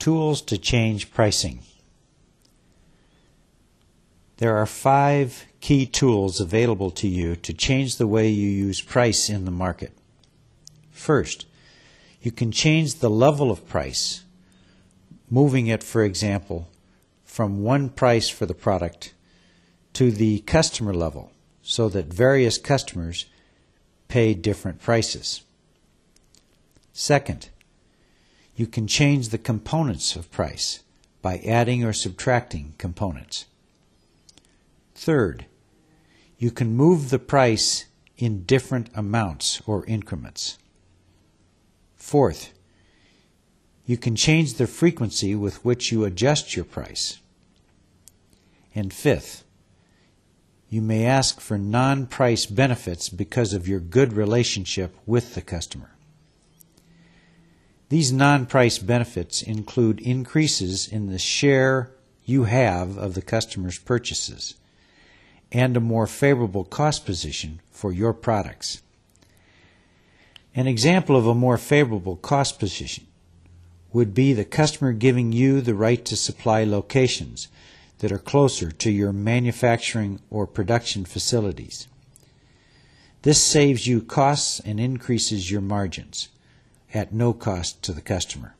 Tools to change pricing. There are 5 key tools available to you to change the way you use price in the market. First, you can change the level of price, moving it, for example, from one price for the product to the customer level so that various customers pay different prices. Second, you can change the components of price by adding or subtracting components. Third, you can move the price in different amounts or increments. Fourth, you can change the frequency with which you adjust your price. And fifth, you may ask for non-price benefits because of your good relationship with the customer. These non-price benefits include increases in the share you have of the customer's purchases and a more favorable cost position for your products. An example of a more favorable cost position would be the customer giving you the right to supply locations that are closer to your manufacturing or production facilities. This saves you costs and increases your margins at no cost to the customer.